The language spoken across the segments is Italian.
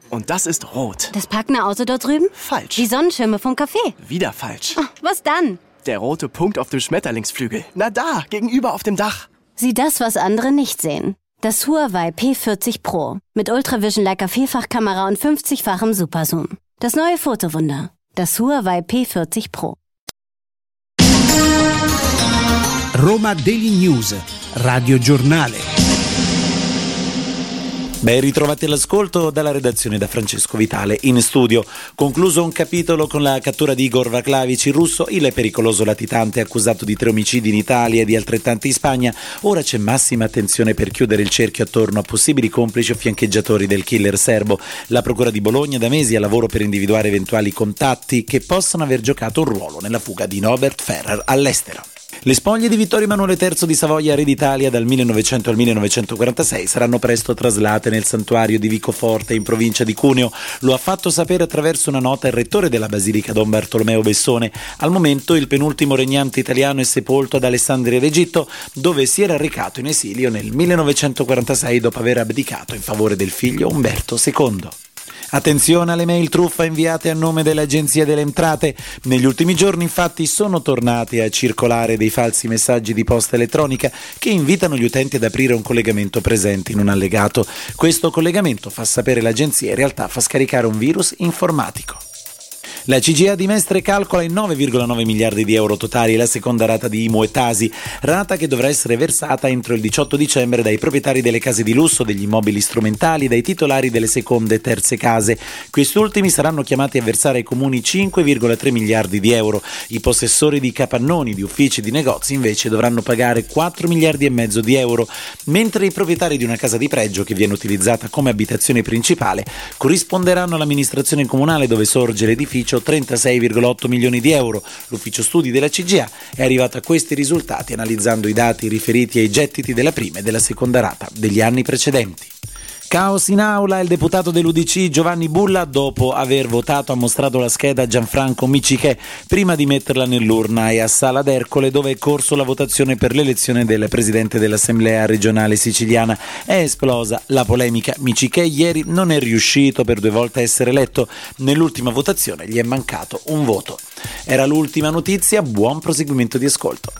Und das ist rot. Das Packner Auto dort drüben? Falsch. Die Sonnenschirme vom Café? Wieder falsch. Oh, was dann? Der rote Punkt auf dem Schmetterlingsflügel. Na da, gegenüber auf dem Dach. Sieh das, was andere nicht sehen. Das Huawei P40 Pro. Mit Ultravision Leica Vielfachkamera und 50-fachem Superzoom. Das neue Fotowunder. Das Huawei P40 Pro. Roma Daily News, Radio Giornale. Ben ritrovati all'ascolto dalla redazione da Francesco Vitale in studio. Concluso un capitolo con la cattura di Igor Vaclavic, il russo, il pericoloso latitante accusato di 3 omicidi in Italia e di altrettanti in Spagna. Ora c'è massima attenzione per chiudere il cerchio attorno a possibili complici o fiancheggiatori del killer serbo. La Procura di Bologna da mesi è al lavoro per individuare eventuali contatti che possano aver giocato un ruolo nella fuga di Norbert Ferrer all'estero. Le spoglie di Vittorio Emanuele III di Savoia, re d'Italia dal 1900 al 1946, saranno presto traslate nel santuario di Vicoforte in provincia di Cuneo. Lo ha fatto sapere attraverso una nota il rettore della Basilica Don Bartolomeo Bessone. Al momento il penultimo regnante italiano è sepolto ad Alessandria d'Egitto, dove si era recato in esilio nel 1946 dopo aver abdicato in favore del figlio Umberto II. Attenzione alle mail truffa inviate a nome dell'Agenzia delle Entrate. Negli ultimi giorni infatti sono tornati a circolare dei falsi messaggi di posta elettronica che invitano gli utenti ad aprire un collegamento presente in un allegato. Questo collegamento, fa sapere l'agenzia, in realtà fa scaricare un virus informatico. La CGIA di Mestre calcola in 9,9 miliardi di euro totali la seconda rata di IMU e Tasi, rata che dovrà essere versata entro il 18 dicembre dai proprietari delle case di lusso, degli immobili strumentali e dai titolari delle seconde e terze case. Quest'ultimi saranno chiamati a versare ai comuni 5,3 miliardi di euro. I possessori di capannoni, di uffici e di negozi invece dovranno pagare 4 miliardi e mezzo di euro, mentre i proprietari di una casa di pregio che viene utilizzata come abitazione principale corrisponderanno all'amministrazione comunale dove sorge l'edificio 36,8 milioni di euro. L'ufficio studi della CGIA è arrivato a questi risultati analizzando i dati riferiti ai gettiti della prima e della seconda rata degli anni precedenti. Caos in aula, il deputato dell'UDC Giovanni Bulla, dopo aver votato, ha mostrato la scheda a Gianfranco Micichè prima di metterla nell'urna e a Sala d'Ercole, dove è corso la votazione per l'elezione del presidente dell'Assemblea regionale siciliana. È esplosa la polemica. Micichè ieri non è riuscito per 2 volte a essere eletto. Nell'ultima votazione gli è mancato un voto. Era l'ultima notizia, buon proseguimento di ascolto.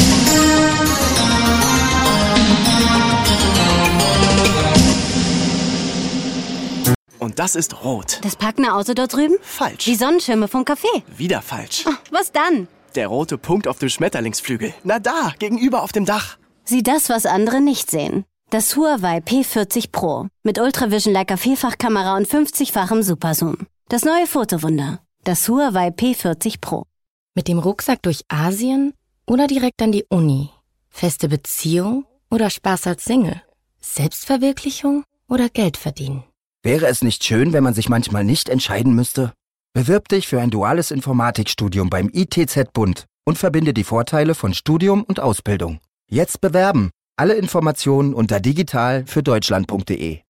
Und das ist rot. Das Packner Auto dort drüben? Falsch. Die Sonnenschirme vom Café? Wieder falsch. Oh, was dann? Der rote Punkt auf dem Schmetterlingsflügel. Na da, gegenüber auf dem Dach. Sieh das, was andere nicht sehen. Das Huawei P40 Pro. Mit Ultravision Leica Vielfachkamera und 50-fachem Superzoom. Das neue Fotowunder. Das Huawei P40 Pro. Mit dem Rucksack durch Asien oder direkt an die Uni? Feste Beziehung oder Spaß als Single? Selbstverwirklichung oder Geld verdienen? Wäre es nicht schön, wenn man sich manchmal nicht entscheiden müsste? Bewirb dich für ein duales Informatikstudium beim ITZ Bund und verbinde die Vorteile von Studium und Ausbildung. Jetzt bewerben! Alle Informationen unter digital-für-deutschland.de.